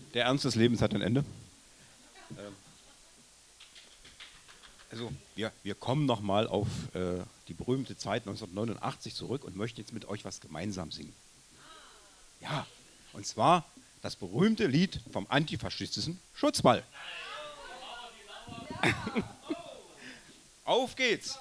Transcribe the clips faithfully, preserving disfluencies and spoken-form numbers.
Der Ernst des Lebens hat ein Ende. Also wir, wir kommen nochmal auf äh, die berühmte Zeit neunzehnhundertneunundachtzig zurück und möchten jetzt mit euch was gemeinsam singen. Ja, und zwar das berühmte Lied vom antifaschistischen Schutzwall. Auf geht's!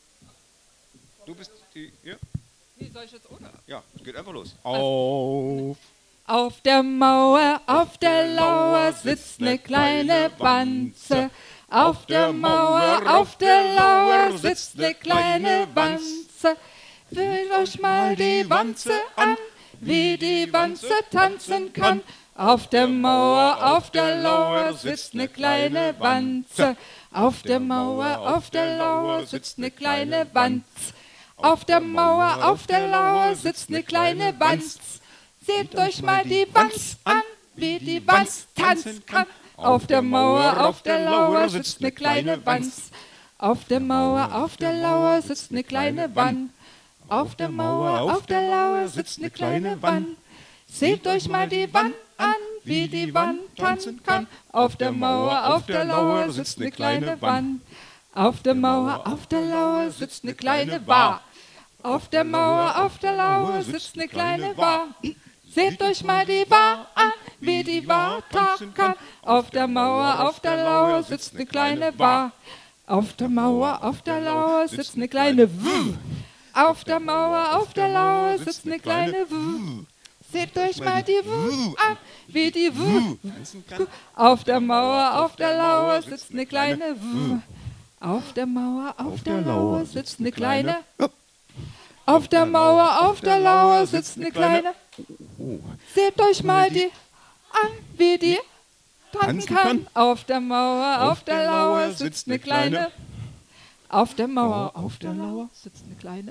Du bist die... Ja? Wie soll ich jetzt ohne? Ja, es geht einfach los. Auf! Auf der Mauer, auf der Lauer sitzt ne kleine Wanze. Auf der Mauer, auf der Lauer sitzt ne kleine Wanze. Fühlt euch mal die Wanze an, wie die Wanze tanzen kann. Auf der Mauer, auf der Lauer sitzt ne kleine Wanze. Auf der Mauer, auf der Lauer sitzt ne kleine Wanze. Auf der Mauer, auf der Lauer sitzt ne kleine Wanze. Seht euch mal die Wanz an, wie die Wanz tanzen kann. Auf der Mauer, auf der Lauer sitzt ne kleine Wanz. Auf der Mauer, auf der Lauer sitzt ne kleine Wann. Auf der Mauer, auf der Lauer sitzt ne kleine Wann. Seht euch mal die Wann an, wie die Wann tanzen kann. Auf der Mauer, auf der Lauer sitzt ne kleine Wann. Auf der Mauer, auf der Lauer sitzt ne kleine Wa. Auf der Mauer, auf der Lauer sitzt ne kleine Wa. Seht euch mal die Wa an, wie die Wa tanzen kann. Auf der Mauer, auf der Lauer sitzt ne kleine Wa. Auf der Mauer, auf der Lauer sitzt ne kleine W. Auf der Mauer, auf der Lauer sitzt ne kleine W. Seht euch mal die W an, wie die W tanzen kann. Auf der Mauer, auf der Lauer sitzt ne kleine W. Auf der Mauer, auf der Lauer sitzt ne kleine. Auf der Mauer, auf der Lauer sitzt ne kleine. Seht euch mal die an, wie die tanzen kann. Auf der Mauer, auf der Lauer sitzt ne kleine. Auf der Mauer, auf der Lauer sitzt ne kleine.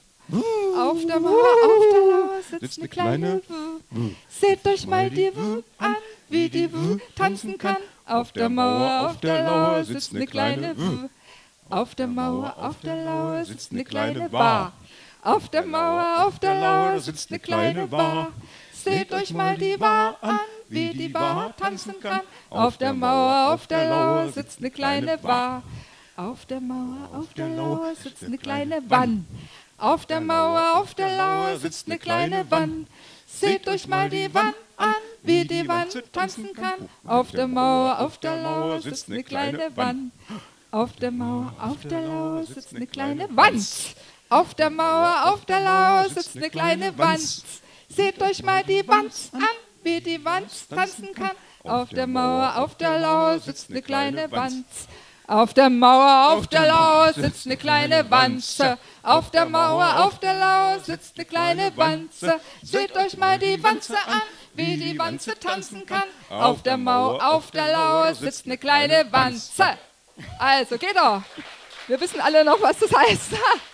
Auf der Mauer, auf der Lauer sitzt ne kleine. Seht euch mal die W an, wie die W tanzen kann. Auf der Mauer, auf der Lauer sitzt ne kleine W. Auf der Mauer, auf der Lauer sitzt ne kleine Wa. Auf der Mauer, auf der Lauer sitzt ne kleine Wa. Seht euch mal die Wa an, wie die Wa tanzen kann. Auf der Mauer, auf der Lauer sitzt ne kleine Wa. Auf der Mauer, auf der Lauer sitzt ne kleine Wann. Auf der Mauer, auf der Lauer sitzt ne kleine Wann. Seht euch mal die Wann an, wie die Wann tanzen kann. Auf der Mauer, auf der Lauer sitzt ne kleine Wann. Auf der Mauer, auf der Lauer sitzt ne kleine Wanz. Auf der Mauer, auf der Lauer sitzt ne kleine Wanz. Seht euch mal die Wanz an, wie die Wanz tanzen kann. Auf der Mauer, auf der Lauer sitzt ne kleine Wanz. Auf der Mauer, auf der Lauer sitzt ne kleine Wanze. Auf der Mauer, auf der Lauer sitzt ne kleine Wanze. Seht euch mal die Wanze an, wie die Wanze tanzen kann. Auf der Mauer, auf der Lauer sitzt ne kleine Wanze. Also, geht doch. Wir wissen alle noch, was das heißt.